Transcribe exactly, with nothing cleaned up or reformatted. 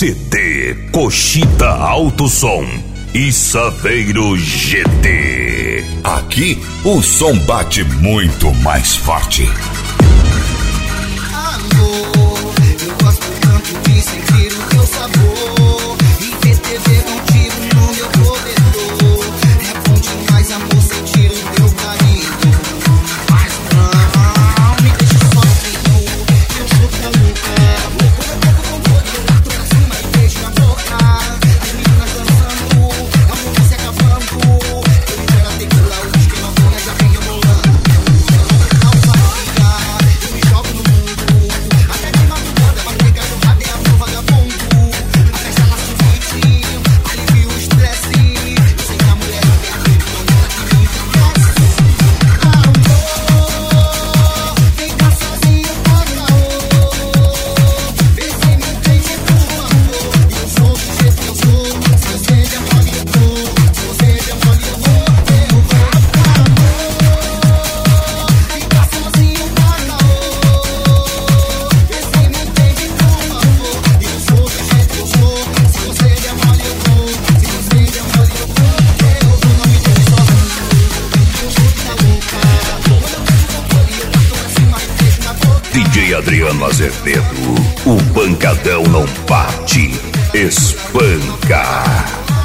C D Cochita Alto Som e Saveiro G T. Aqui o som bate muito mais forte. Amor, eu gosto tanto de sentir o teu sabor e receber um tiro no meu corredor. É bom demais, amor, sentir o teu carinho. Mas não me deixe sozinho, eu sou tão louca. Quando eu toco com dor, eu entro pra cima e beijo na boca. As meninas dançando, a música se acabando. Eu libero a tequila, o whisky novinha já vem rebolando. Não varia, eu me jogo no mundo. Até de madrugada, vai pegar no rabo, é amor vagabundo. A festa lá sorrite, alivia o estresse. Eu sei que a mulher é perfeita, não é que me entristece. Amor, fica sozinho, por favor. Vê se me entende, por favor. Eu sou do jeito que eu sou. Se você demora, eu vou. Se você demora, eu vou. Eu vou. Amor, fica sozinho, por favor. Vê se me entende, por favor. Eu sou do jeito que eu sou. Se você demora, eu vou. Se você demora, eu vou. Eu vou, não me deixe sozinho. Eu sou da louca. Quando eu vejo o controle, eu entro pra cima e beijo na boca. D J Adriano Azevedo, o pancadão não bate, espanca.